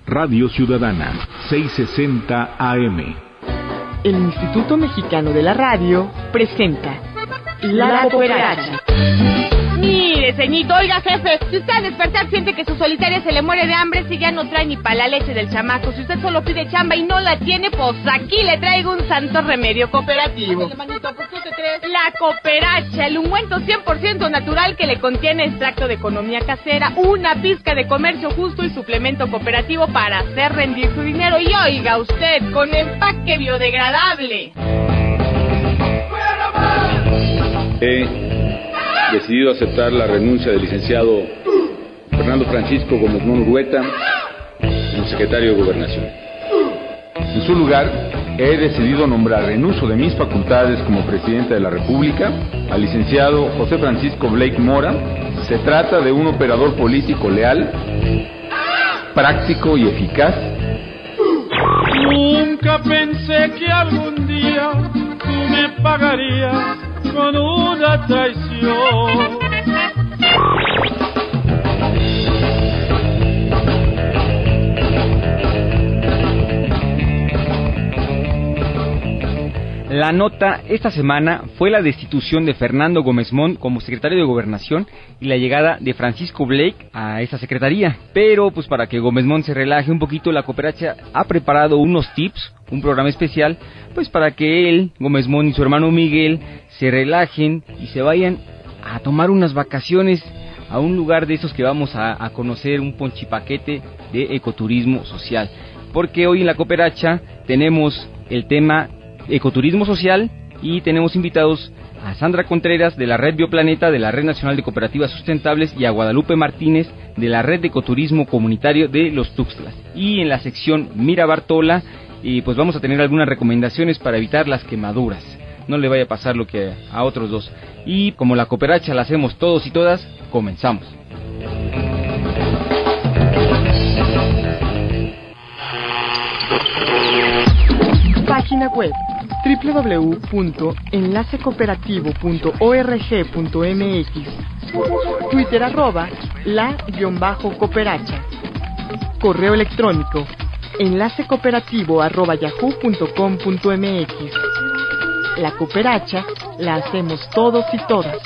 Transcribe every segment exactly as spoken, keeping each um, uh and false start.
Radio Ciudadana, seiscientos sesenta A M. El Instituto Mexicano de la Radio presenta La, la Cooperacha. Mire, ceñito, oiga, jefe, si usted al despertar siente que su solitaria se le muere de hambre, si ya no trae ni para la leche del chamaco, si usted solo pide chamba y no la tiene, pues aquí le traigo un santo remedio cooperativo. Ándale, manito, pues, ¿tú qué crees? La Cooperacha, el ungüento cien por ciento natural que le contiene extracto de economía casera, una pizca de comercio justo y suplemento cooperativo para hacer rendir su dinero. Y oiga usted, con empaque biodegradable. Eh... decidido aceptar la renuncia del licenciado Fernando Francisco Gómez Moon Urrueta como secretario de Gobernación. En su lugar, he decidido nombrar en uso de mis facultades como presidente de la República al licenciado José Francisco Blake Mora. Se trata de un operador político leal, práctico y eficaz. Nunca pensé que algún día tú me pagarías con una traición. La nota esta semana fue la destitución de Fernando Gómez Moon como secretario de Gobernación y la llegada de Francisco Blake a esa secretaría. Pero pues para que Gómez Moon se relaje un poquito, la Cooperacha ha preparado unos tips, un programa especial, pues para que él, Gómez Moon y su hermano Miguel se relajen y se vayan a tomar unas vacaciones a un lugar de esos que vamos a, a conocer, un ponchipaquete de ecoturismo social. Porque hoy en la Cooperacha tenemos el tema ecoturismo social y tenemos invitados a Sandra Contreras de la Red Bioplaneta de la Red Nacional de Cooperativas Sustentables y a Guadalupe Martínez de la Red de Ecoturismo Comunitario de Los Tuxtlas. Y en la sección Mira Bartola, y pues vamos a tener algunas recomendaciones para evitar las quemaduras. No le vaya a pasar lo que a otros dos. Y como la Cooperacha la hacemos todos y todas, comenzamos. Página web doble u doble u doble u punto enlace cooperativo punto org punto m x. Twitter arroba la-cooperacha. Correo electrónico enlace cooperativo arroba yahoo punto com punto m x. La Cooperacha la hacemos todos y todas.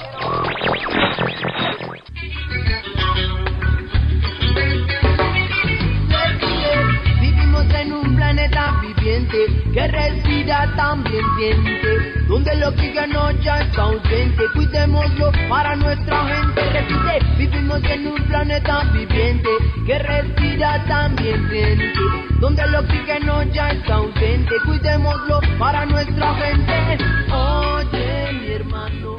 Vivimos en un planeta viviente que respira también siente, donde el oxígeno ya está ausente, cuidémoslo para nuestra gente. Repite, vivimos en un planeta viviente que respira también siente, donde el oxígeno ya está ausente, cuidémoslo para nuestra gente. Oye, mi hermano.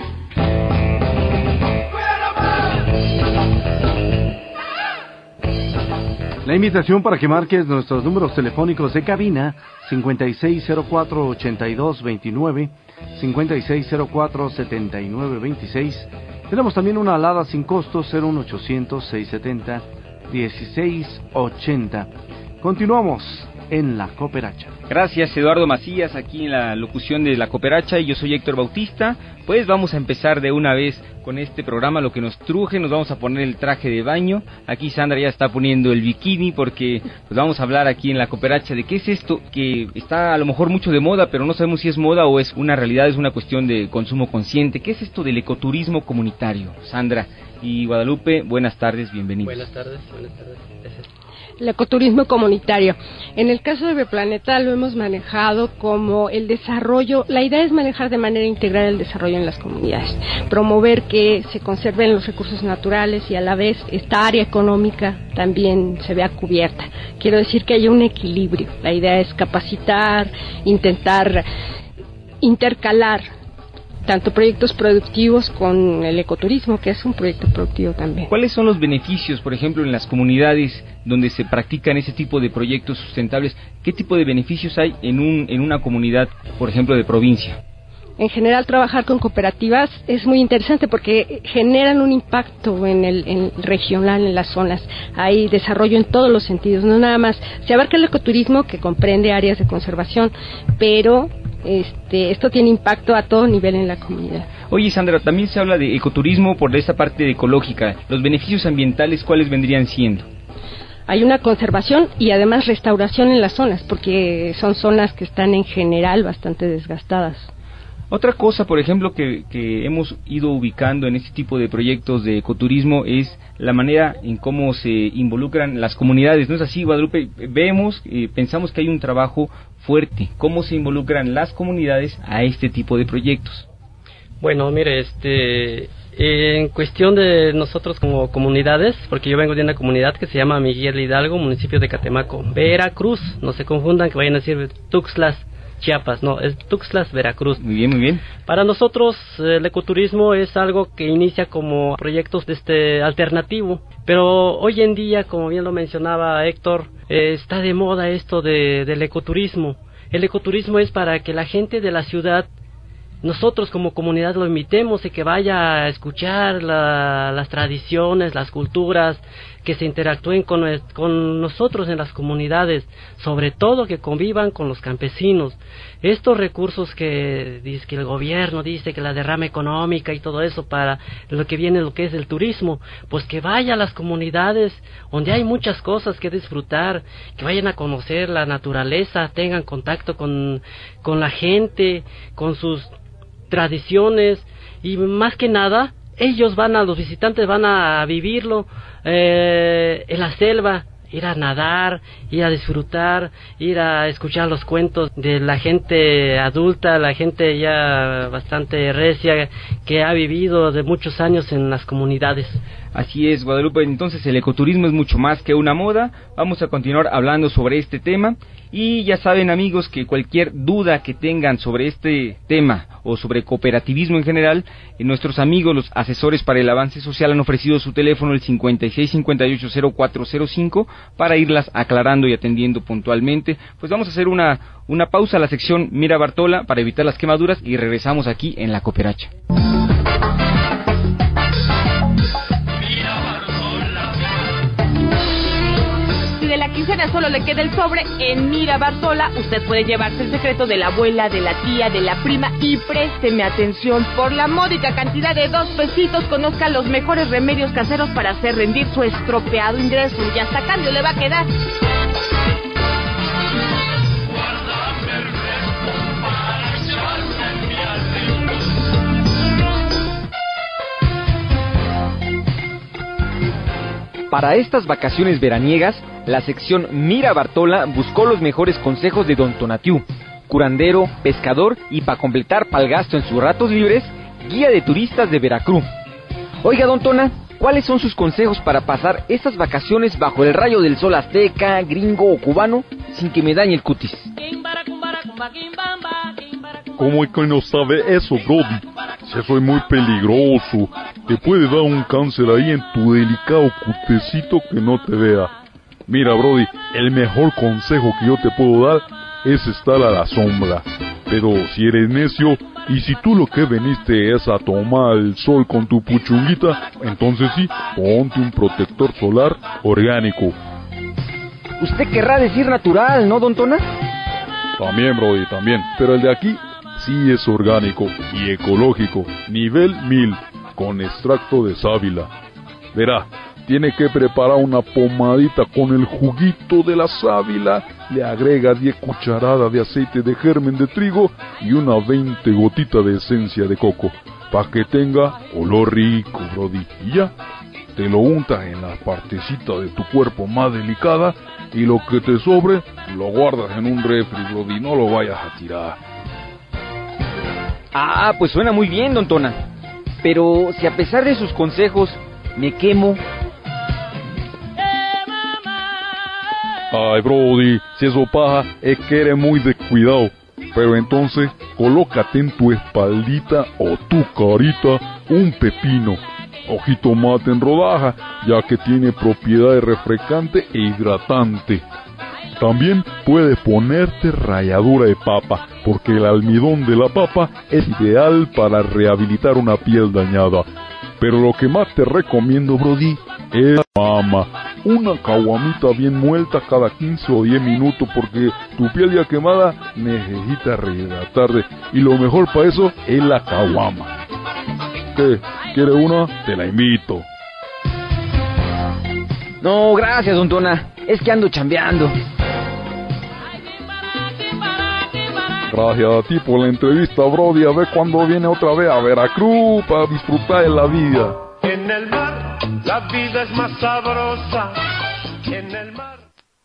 La invitación para que marques nuestros números telefónicos de cabina cincuenta y seis cero cuatro, ochenta y dos veintinueve, cincuenta y seis cero cuatro, setenta y nueve veintiséis. Tenemos también una alada sin costo cero uno ochocientos, seiscientos setenta, dieciséis ochenta. Continuamos en la Cooperacha. Gracias, Eduardo Macías, aquí en la locución de la Cooperacha, y yo soy Héctor Bautista. Pues vamos a empezar de una vez con este programa, lo que nos truje. Nos vamos a poner el traje de baño. Aquí Sandra ya está poniendo el bikini porque pues vamos a hablar aquí en la Cooperacha de qué es esto que está a lo mejor mucho de moda, pero no sabemos si es moda o es una realidad, es una cuestión de consumo consciente. ¿Qué es esto del ecoturismo comunitario? Sandra y Guadalupe, buenas tardes, bienvenidos. Buenas tardes, buenas tardes. Gracias. El ecoturismo comunitario. En el caso de Bioplaneta lo hemos manejado como el desarrollo, la idea es manejar de manera integral el desarrollo en las comunidades, promover que se conserven los recursos naturales y a la vez esta área económica también se vea cubierta. Quiero decir que haya un equilibrio. La idea es capacitar, intentar intercalar tanto proyectos productivos con el ecoturismo, que es un proyecto productivo también. ¿Cuáles son los beneficios, por ejemplo, en las comunidades donde se practican ese tipo de proyectos sustentables? ¿Qué tipo de beneficios hay en un en una comunidad, por ejemplo, de provincia? En general, trabajar con cooperativas es muy interesante porque generan un impacto en el en regional, en las zonas. Hay desarrollo en todos los sentidos, no nada más. Se abarca el ecoturismo, que comprende áreas de conservación, pero Este, esto tiene impacto a todo nivel en la comunidad. Oye, Sandra, también se habla de ecoturismo por esa parte ecológica. ¿Los beneficios ambientales cuáles vendrían siendo? hay una conservación y además restauración en las zonas, porque son zonas que están en general bastante desgastadas. Otra cosa, por ejemplo, que, que hemos ido ubicando en este tipo de proyectos de ecoturismo es la manera en cómo se involucran las comunidades. ¿No es así, Guadalupe? Vemos, eh, pensamos que hay un trabajo fuerte. ¿Cómo se involucran las comunidades a este tipo de proyectos? Bueno, mire, este, en cuestión de nosotros como comunidades, porque yo vengo de una comunidad que se llama Miguel Hidalgo, municipio de Catemaco, Veracruz, no se confundan que vayan a decir Tuxtlas, Chiapas, no, es Tuxtlas, Veracruz. Muy bien, muy bien. Para nosotros el ecoturismo es algo que inicia como proyectos de este alternativo, pero hoy en día, como bien lo mencionaba Héctor, eh, está de moda esto de, del ecoturismo. El ecoturismo es para que la gente de la ciudad, nosotros como comunidad lo invitemos y que vaya a escuchar la, las tradiciones, las culturas, que se interactúen con, con nosotros en las comunidades, sobre todo que convivan con los campesinos. Estos recursos que dice que el gobierno dice que la derrama económica y todo eso para lo que viene lo que es el turismo, pues que vaya a las comunidades donde hay muchas cosas que disfrutar, que vayan a conocer la naturaleza, tengan contacto con, con la gente, con sus tradiciones y más que nada ellos van a, los visitantes van a vivirlo eh, en la selva, ir a nadar, ir a disfrutar, ir a escuchar los cuentos de la gente adulta, la gente ya bastante recia que ha vivido de muchos años en las comunidades. Así es, Guadalupe, entonces el ecoturismo es mucho más que una moda. Vamos a continuar hablando sobre este tema y ya saben, amigos, que cualquier duda que tengan sobre este tema o sobre cooperativismo en general, eh, nuestros amigos, los asesores para el avance social, han ofrecido su teléfono el cincuenta y seis cincuenta y ocho cero cuatro cero cinco para irlas aclarando y atendiendo puntualmente. Pues vamos a hacer una, una pausa a la sección Mira Bartola para evitar las quemaduras y regresamos aquí en La Cooperacha. De la quincena solo le queda el sobre, en Mira Bartola usted puede llevarse el secreto de la abuela, de la tía, de la prima y présteme atención, por la módica cantidad de dos pesitos conozca los mejores remedios caseros para hacer rendir su estropeado ingreso y hasta cambio le va a quedar. Para estas vacaciones veraniegas, la sección Mira Bartola buscó los mejores consejos de Don Tonatiu, curandero, pescador y para completar pa'l gasto en sus ratos libres, guía de turistas de Veracruz. Oiga, Don Tona, ¿cuáles son sus consejos para pasar estas vacaciones bajo el rayo del sol azteca, gringo o cubano, sin que me dañe el cutis? ¿Cómo es que no sabe eso, Brody? Si eso es muy peligroso, te puede dar un cáncer ahí en tu delicado cutecito que no te vea. Mira, Brody, el mejor consejo que yo te puedo dar es estar a la sombra. Pero si eres necio, y si tú lo que veniste es a tomar el sol con tu puchunguita, entonces sí, ponte un protector solar orgánico. Usted querrá decir natural, ¿no, Don Tona? También, Brody, también. Pero el de aquí sí es orgánico y ecológico, nivel mil, con extracto de sábila. Verá, tiene que preparar una pomadita con el juguito de la sábila, le agrega diez cucharadas de aceite de germen de trigo y unas veinte gotitas de esencia de coco, para que tenga olor rico, Brody. Y ya, te lo untas en la partecita de tu cuerpo más delicada y lo que te sobre, lo guardas en un refri, Brody, no lo vayas a tirar. Ah, pues suena muy bien, Don Tona. Pero si a pesar de sus consejos me quemo... Ay, Brody, si eso pasa es que eres muy descuidado. Pero entonces, colócate en tu espaldita o tu carita un pepino o jitomate en rodaja, ya que tiene propiedades refrescante e hidratante. También puedes ponerte ralladura de papa, porque el almidón de la papa es ideal para rehabilitar una piel dañada. Pero lo que más te recomiendo, Brody, es la caguama. Una caguamita bien muerta cada quince o diez minutos, porque tu piel ya quemada necesita rehidratarse. Y lo mejor para eso es la caguama. ¿Qué? ¿Quieres una? Te la invito. No, gracias, don Tona. Es que ando chambeando. Gracias a ti por la entrevista, Brody. A ver cuándo viene otra vez a Veracruz para disfrutar de la vida. En el mar, la vida es más sabrosa. En el mar.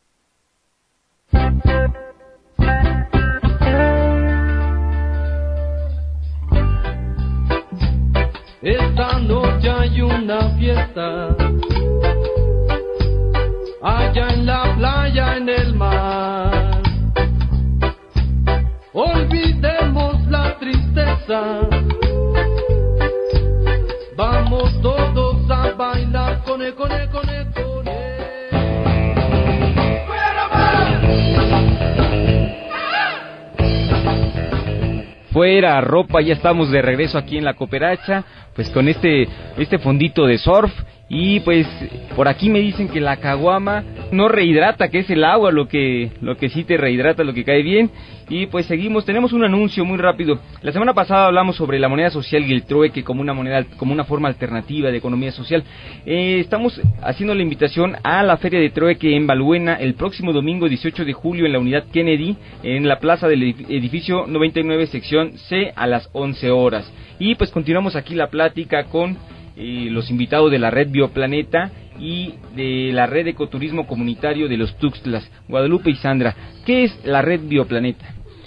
Esta noche hay una fiesta, allá en la playa, en el mar. Olvidemos la tristeza, vamos todos a bailar con el, con el, con el, con el. Fuera ropa, ya estamos de regreso aquí en la Cooperacha, pues con este este fondito de surf. Y pues por aquí me dicen que la caguama no rehidrata, que es el agua lo que lo que sí te rehidrata, lo que cae bien. Y pues seguimos, tenemos un anuncio muy rápido. La semana pasada hablamos sobre la moneda social y el trueque como una moneda, como una forma alternativa de economía social. Eh, estamos haciendo la invitación a la Feria de Trueque en Balbuena el próximo domingo dieciocho de julio en la Unidad Kennedy, en la plaza del edificio noventa y nueve sección C a las once horas. Y pues continuamos aquí la plática con Eh, los invitados de la red Bioplaneta y de la red Ecoturismo Comunitario de los Tuxtlas, Guadalupe y Sandra. ¿Qué es la red Bioplaneta?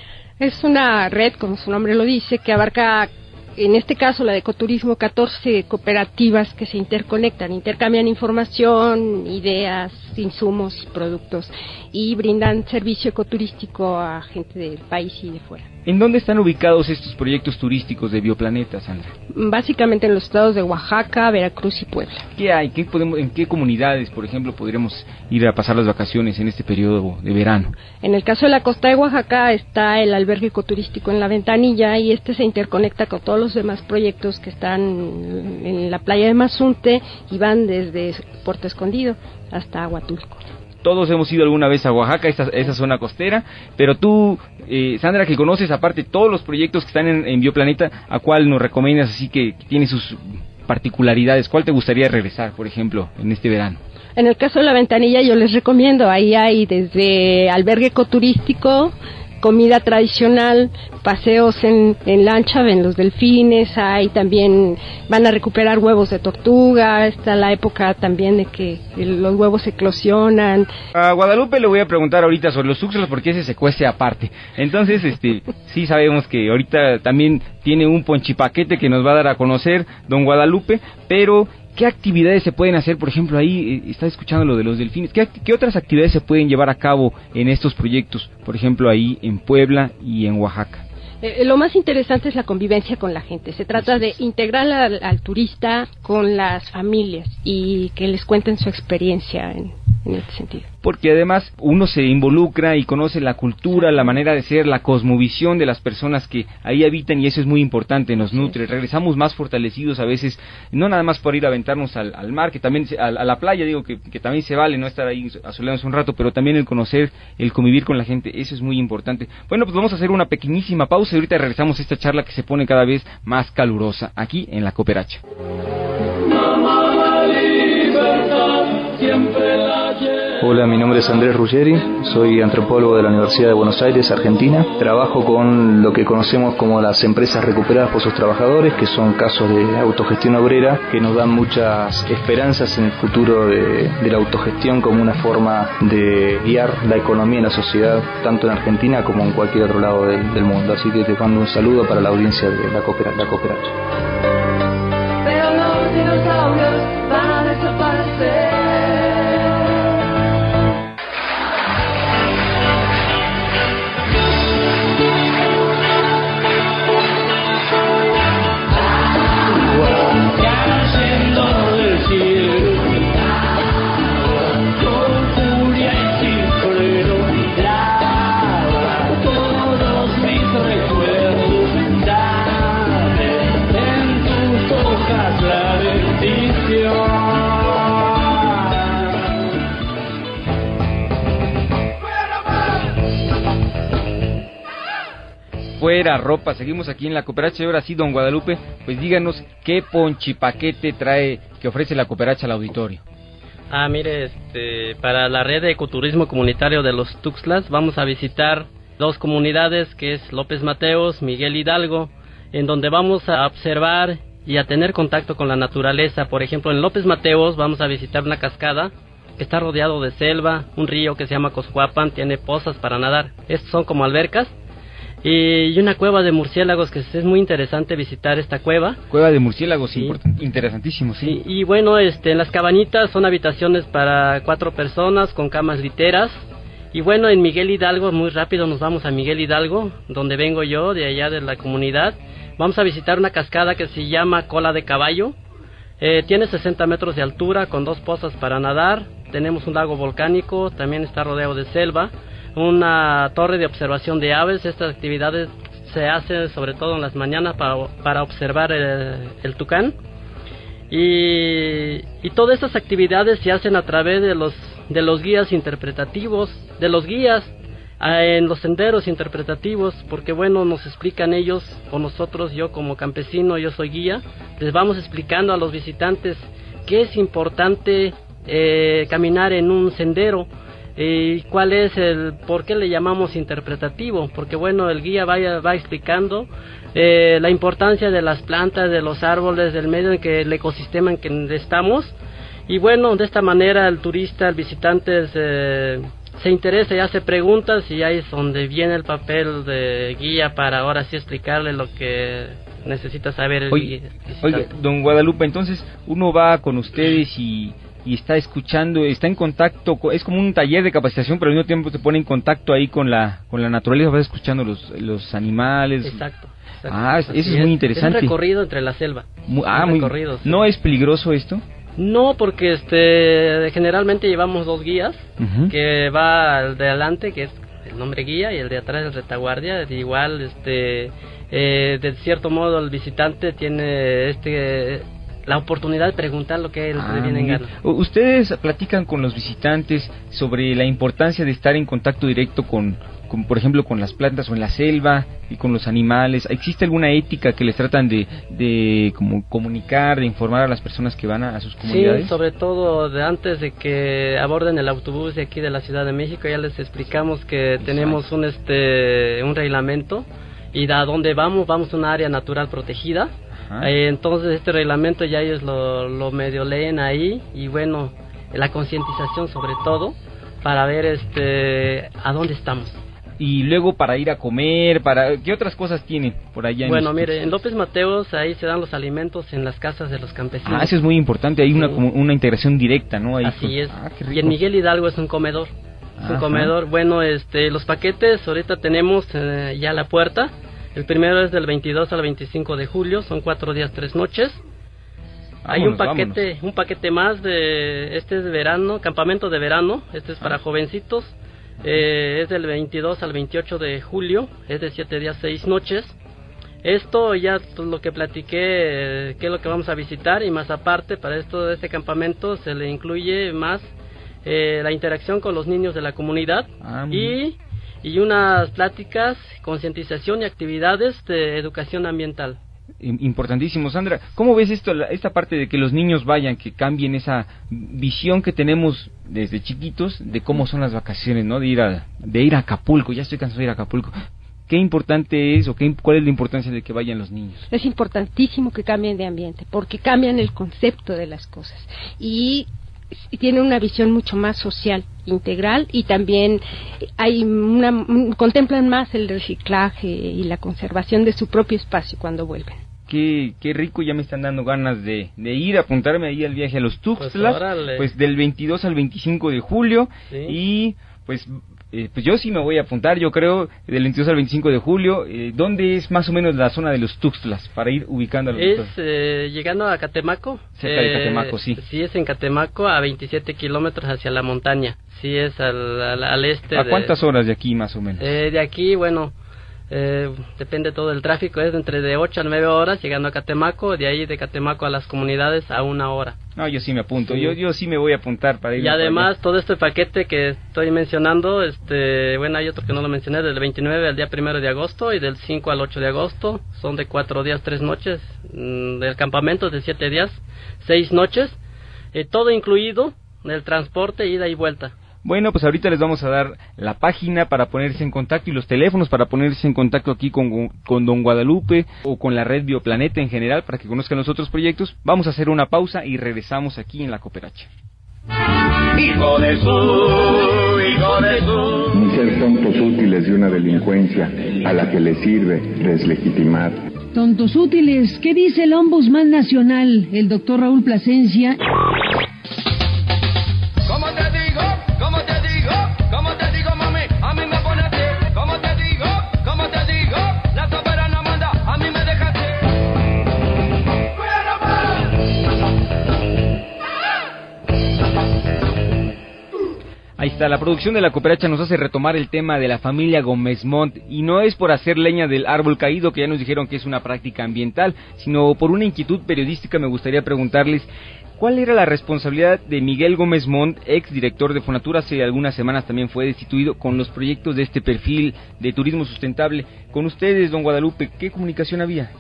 Es una red, como su nombre lo dice, que abarca, en este caso la de ecoturismo, catorce cooperativas que se interconectan, intercambian información, ideas, insumos y productos y brindan servicio ecoturístico a gente del país y de fuera. ¿En dónde están ubicados estos proyectos turísticos de Bioplaneta, Sandra? Básicamente en los estados de Oaxaca, Veracruz y Puebla. ¿Qué hay? ¿Qué podemos, ¿En qué comunidades, por ejemplo, podríamos ir a pasar las vacaciones en este periodo de verano? En el caso de la costa de Oaxaca está el albergue ecoturístico en La Ventanilla y este se interconecta con todos los demás proyectos que están en la playa de Mazunte y van desde Puerto Escondido hasta Huatulco. Todos hemos ido alguna vez a Oaxaca, esa, esa zona costera, pero tú, eh, Sandra, que conoces aparte todos los proyectos que están en, en Bioplaneta, ¿a cuál nos recomiendas así que, que tiene sus particularidades? ¿Cuál te gustaría regresar, por ejemplo, en este verano? En el caso de La Ventanilla yo les recomiendo, ahí hay desde albergue ecoturístico, comida tradicional, paseos en, en lancha, ven los delfines, hay también, van a recuperar huevos de tortuga, está la época también de que los huevos eclosionan. A Guadalupe le voy a preguntar ahorita sobre los tuxtlas porque ese se cuece aparte. Entonces, este, sí sabemos que ahorita también tiene un ponchipaquete que nos va a dar a conocer don Guadalupe, pero ¿qué actividades se pueden hacer? Por ejemplo, ahí eh, está escuchando lo de los delfines. ¿Qué, ¿Qué otras actividades se pueden llevar a cabo en estos proyectos? Por ejemplo, ahí en Puebla y en Oaxaca. Eh, lo más interesante es la convivencia con la gente. Se trata de integrar al, al turista con las familias y que les cuenten su experiencia en, en este sentido. Porque además uno se involucra y conoce la cultura, la manera de ser, la cosmovisión de las personas que ahí habitan y eso es muy importante, nos nutre. Regresamos más fortalecidos a veces, no nada más por ir a aventarnos al, al mar, que también a, a la playa, digo que, que también se vale no estar ahí asoleados un rato, pero también el conocer, el convivir con la gente, eso es muy importante. Bueno, pues vamos a hacer una pequeñísima pausa y ahorita regresamos a esta charla que se pone cada vez más calurosa aquí en la Cooperacha. Hola, mi nombre es Andrés Ruggeri, soy antropólogo de la Universidad de Buenos Aires, Argentina. Trabajo con lo que conocemos como las empresas recuperadas por sus trabajadores, que son casos de autogestión obrera que nos dan muchas esperanzas en el futuro de, de la autogestión como una forma de guiar la economía y la sociedad, tanto en Argentina como en cualquier otro lado del, del mundo. Así que te mando un saludo para la audiencia de la Cooperacha. Pero los dinosaurios van a desaparecer. Fuera ropa, seguimos aquí en la Cooperacha y ahora sí, don Guadalupe, pues díganos qué ponchipaquete trae, que ofrece la Cooperacha al auditorio. Ah, mire, este, para la red de ecoturismo comunitario de los Tuxtlas vamos a visitar dos comunidades, que es López Mateos, Miguel Hidalgo, en donde vamos a observar y a tener contacto con la naturaleza. Por ejemplo, en López Mateos vamos a visitar una cascada que está rodeado de selva, un río que se llama Coscuapan, tiene pozas para nadar. Estos son como albercas. Y una cueva de murciélagos, que es muy interesante visitar esta cueva. Cueva de murciélagos, sí. Interesantísimo, sí. Y, y bueno, este, en las cabañitas son habitaciones para cuatro personas con camas literas. Y bueno, en Miguel Hidalgo, muy rápido nos vamos a Miguel Hidalgo, donde vengo yo, de allá de la comunidad. Vamos a visitar una cascada que se llama Cola de Caballo. Eh, tiene sesenta metros de altura, con dos pozas para nadar. Tenemos un lago volcánico, también está rodeado de selva. Una torre de observación de aves. Estas actividades se hacen sobre todo en las mañanas para, para observar el, el tucán. Y, y todas estas actividades se hacen a través de los, de los guías interpretativos, de los guías en los senderos interpretativos, porque bueno, nos explican ellos o nosotros, yo como campesino, yo soy guía, les vamos explicando a los visitantes qué es importante eh, caminar en un sendero, y cuál es el, por qué le llamamos interpretativo, porque bueno, el guía va, va explicando eh, la importancia de las plantas, de los árboles, del medio en que el ecosistema en que estamos, y bueno, de esta manera el turista, el visitante se, se interesa y hace preguntas, y ahí es donde viene el papel de guía para ahora sí explicarle lo que necesita saber el Oye, oiga, don Guadalupe, entonces uno va con ustedes y y está escuchando, está en contacto, es como un taller de capacitación, pero al mismo tiempo se pone en contacto ahí con la con la naturaleza, vas escuchando los los animales. Exacto. exacto. Ah, eso es, es muy interesante. Es un recorrido entre la selva. Muy, ah, muy. Recorrido, ¿No es peligroso esto? No, porque este generalmente llevamos dos guías, uh-huh. que va el de adelante, que es el nombre guía, y el de atrás el retaguardia. Igual, este, eh, de cierto modo el visitante tiene este la oportunidad de preguntar lo que él ah, viene en gana. Ustedes platican con los visitantes sobre la importancia de estar en contacto directo con, con, por ejemplo, con las plantas o en la selva y con los animales. ¿Existe alguna ética que les tratan de, de como comunicar, de informar a las personas que van a, a sus comunidades? Sí, sobre todo de antes de que aborden el autobús de aquí de la Ciudad de México, ya les explicamos que Exacto. tenemos un este un reglamento, y a dónde vamos, vamos a una área natural protegida. Eh, entonces este reglamento ya ellos lo, lo medio leen ahí, y bueno, la concientización sobre todo para ver este a dónde estamos. Y luego para ir a comer, para ¿qué otras cosas tienen por allá? Bueno, en mire, en López Mateos ahí se dan los alimentos en las casas de los campesinos. Ah, eso es muy importante, hay sí. una una integración directa, ¿no? Ahí Así con... es. Ah, qué rico. Y en Miguel Hidalgo es un comedor. Es Ajá. un comedor. Bueno, este los paquetes ahorita tenemos eh, ya a la puerta. El primero es del veintidós al veinticinco de julio, son cuatro días, tres noches. Vámonos, Hay un paquete, vámonos. un paquete más de, este es de verano, campamento de verano, este es para ah. jovencitos, eh, es del veintidós al veintiocho de julio, es de siete días, seis noches. Esto ya lo que platiqué, eh, qué es lo que vamos a visitar, y más aparte para esto de este campamento se le incluye más eh, la interacción con los niños de la comunidad ah, y y unas pláticas, concientización y actividades de educación ambiental. Importantísimo, Sandra. ¿Cómo ves esto, esta parte de que los niños vayan, que cambien esa visión que tenemos desde chiquitos de cómo son las vacaciones, ¿no? De ir a de ir a Acapulco. Ya estoy cansado de ir a Acapulco. ¿Qué importante es o qué, cuál es la importancia de que vayan los niños? Es importantísimo que cambien de ambiente, porque cambian el concepto de las cosas y tiene una visión mucho más social, integral, y también hay una, contemplan más el reciclaje y la conservación de su propio espacio cuando vuelven. Qué, qué rico, ya me están dando ganas de, de ir a apuntarme ahí al viaje a los Tuxtlas, pues, pues del veintidós al veinticinco de julio, ¿sí? Y pues Eh, pues yo sí me voy a apuntar, yo creo, del veintidós al veinticinco de julio. Eh, ¿Dónde es más o menos la zona de los Tuxtlas para ir ubicando a los Es eh, llegando a Catemaco. Cerca eh, de Catemaco, sí. Sí, es en Catemaco, a veintisiete kilómetros hacia la montaña. Sí, es al, al, al este. ¿A cuántas de, horas de aquí más o menos? Eh, de aquí, bueno, eh, depende todo el tráfico, es entre de ocho a nueve horas llegando a Catemaco, de ahí de Catemaco a las comunidades a una hora. No, yo sí me apunto, sí. yo yo sí me voy a apuntar para ir. Y además todo este paquete que estoy mencionando, este, bueno, hay otro que no lo mencioné, del veintinueve al día primero de agosto y del cinco al ocho de agosto, son de cuatro días, tres noches, mmm, del campamento de siete días, seis noches, eh, todo incluido, del transporte, ida y vuelta. Bueno, pues ahorita les vamos a dar la página para ponerse en contacto y los teléfonos para ponerse en contacto aquí con, con Don Guadalupe o con la red Bioplaneta en general para que conozcan los otros proyectos. Vamos a hacer una pausa y regresamos aquí en La Cooperacha. Hijo de su, hijo de su. Ni ser tontos útiles de una delincuencia a la que le sirve deslegitimar. Tontos útiles, ¿qué dice el Ombudsman Nacional, el doctor Raúl Plasencia? ¿Cómo te digo? ¿Cómo te digo? ¿Cómo te digo, mami? A mí me pone así. ¿Cómo te digo? ¿Cómo te digo? La soberana manda, a mí me deja así. Ahí está, la producción de La Cooperacha nos hace retomar el tema de la familia Gómez Montt, y no es por hacer leña del árbol caído, que ya nos dijeron que es una práctica ambiental, sino por una inquietud periodística. Me gustaría preguntarles, ¿cuál era la responsabilidad de Miguel Gómez Montt, ex director de Fonatur? Hace algunas semanas también fue destituido, con los proyectos de este perfil de turismo sustentable. Con ustedes, don Guadalupe, ¿qué comunicación había?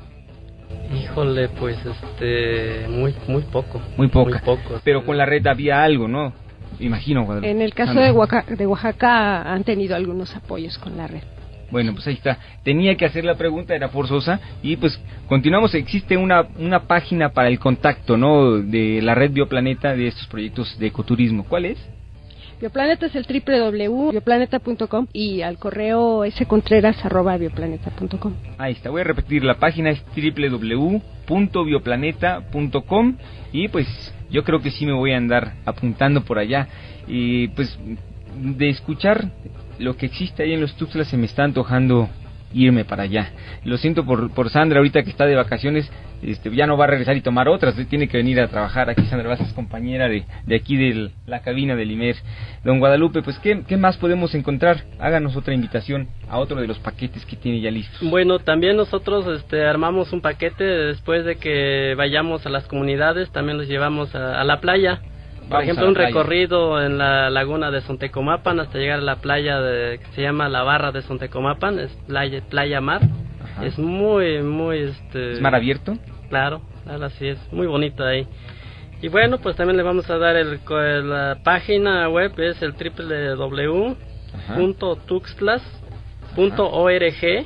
Híjole, pues este, muy muy poco. Muy poca, muy poco, pero con la red había algo, ¿no? Imagino, Guadalupe. En el caso de Oaxaca, de Oaxaca han tenido algunos apoyos con la red. Bueno, pues ahí está. Tenía que hacer la pregunta, era forzosa. Y pues continuamos. Existe una una página para el contacto, ¿no?, de la red Bioplaneta, de estos proyectos de ecoturismo. ¿Cuál es? Bioplaneta es el doble u doble u doble u punto bioplaneta punto com y al correo scontreras arroba bioplaneta punto com. Ahí está. Voy a repetir, la página es doble u doble u doble u punto bioplaneta punto com y pues yo creo que sí me voy a andar apuntando por allá. Y pues de escuchar lo que existe ahí en los Tuxtlas se me está antojando irme para allá. Lo siento por por Sandra ahorita que está de vacaciones, este ya no va a regresar y tomar otras, tiene que venir a trabajar aquí. Sandra Vázquez, compañera de, de aquí de la cabina del I M E R. Don Guadalupe, pues ¿qué, qué más podemos encontrar? Háganos otra invitación a otro de los paquetes que tiene ya listos. Bueno, también nosotros este, armamos un paquete después de que vayamos a las comunidades, también los llevamos a, a la playa. Por Vamos ejemplo, un playa. recorrido en la laguna de Sontecomapan hasta llegar a la playa de, que se llama la Barra de Sontecomapan, es playa, playa mar. Ajá. Es muy, muy... este ¿Es mar abierto? Claro, claro, así es, muy bonito ahí. Y bueno, pues también le vamos a dar el, la página web, es el doble u doble u doble u punto tuxtlas punto org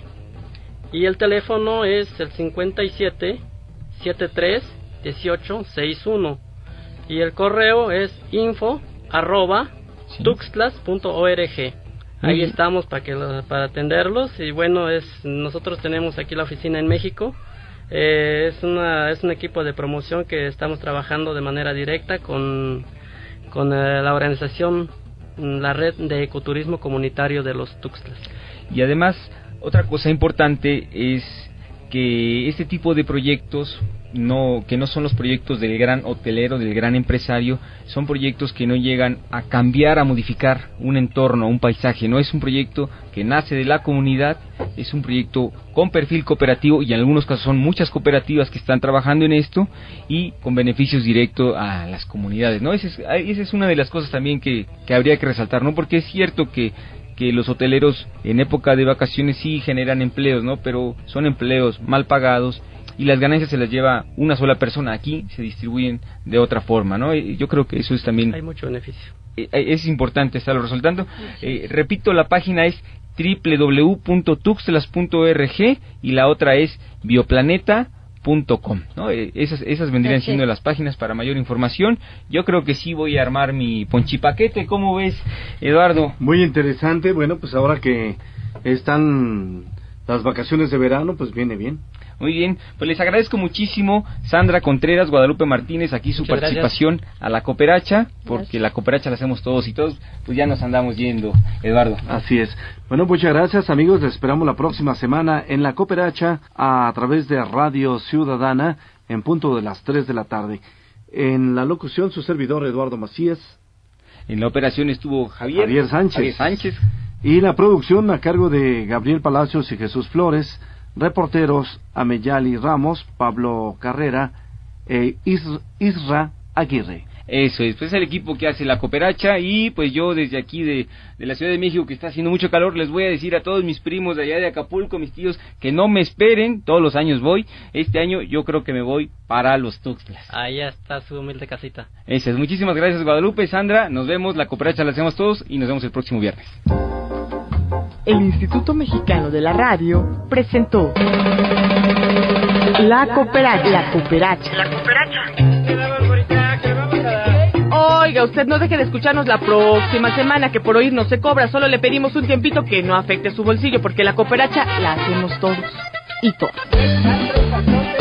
y el teléfono es el cincuenta y siete, setenta y tres, dieciocho, sesenta y uno. Y el correo es info arroba sí. tuxtlas punto org. Ahí sí. estamos para que lo, para atenderlos. Y bueno, es nosotros tenemos aquí la oficina en México. Eh, es una es un equipo de promoción que estamos trabajando de manera directa con con eh, la organización, la red de ecoturismo comunitario de los Tuxtlas. Y además, otra cosa importante es que este tipo de proyectos, no que no son los proyectos del gran hotelero, del gran empresario, son proyectos que no llegan a cambiar, a modificar un entorno, un paisaje. No es un proyecto que nace de la comunidad, es un proyecto con perfil cooperativo, y en algunos casos son muchas cooperativas que están trabajando en esto y con beneficios directos a las comunidades, ¿no? Esa es, esa es una de las cosas también que, que habría que resaltar, ¿no? Porque es cierto que que los hoteleros en época de vacaciones sí generan empleos, ¿no? Pero son empleos mal pagados y las ganancias se las lleva una sola persona. Aquí se distribuyen de otra forma, ¿no? Y yo creo que eso es también... Hay mucho beneficio. Es importante estarlo resaltando. Eh, repito, la página es doble u doble u doble u punto tuxtlas punto org y la otra es bioplaneta punto com, ¿no? Eh, esas, esas vendrían okay. siendo las páginas para mayor información. Yo creo que sí voy a armar mi ponchipaquete. ¿Cómo ves, Eduardo? Muy interesante. Bueno, pues ahora que están las vacaciones de verano, pues viene bien. Muy bien, pues les agradezco muchísimo, Sandra Contreras, Guadalupe Martínez, aquí su Muchas participación gracias. A la Cooperacha, porque Gracias. la Cooperacha la hacemos todos y todos, pues ya nos andamos yendo, Eduardo. Así es. Bueno, muchas gracias, amigos, les esperamos la próxima semana en la Cooperacha a través de Radio Ciudadana en punto de las tres de la tarde. En la locución, su servidor Eduardo Macías. En la operación estuvo Javier, Javier Sánchez. Javier Sánchez. Y la producción a cargo de Gabriel Palacios y Jesús Flores. Reporteros Ameyali Ramos, Pablo Carrera e Isra Aguirre. Eso es, pues es el equipo que hace la cooperacha y pues yo desde aquí de, de la Ciudad de México, que está haciendo mucho calor, les voy a decir a todos mis primos de allá de Acapulco, mis tíos, que no me esperen, todos los años voy. Este año yo creo que me voy para los Tuxtlas. Ahí está su humilde casita. Eso es, muchísimas gracias Guadalupe, Sandra, nos vemos, la cooperacha la hacemos todos y nos vemos el próximo viernes. El Instituto Mexicano de la Radio presentó La Cooperacha. La Cooperacha. La Cooperacha. Oiga, usted no deje de escucharnos la próxima semana, que por oír no se cobra, solo le pedimos un tiempito que no afecte su bolsillo, porque la cooperacha la hacemos todos y todas.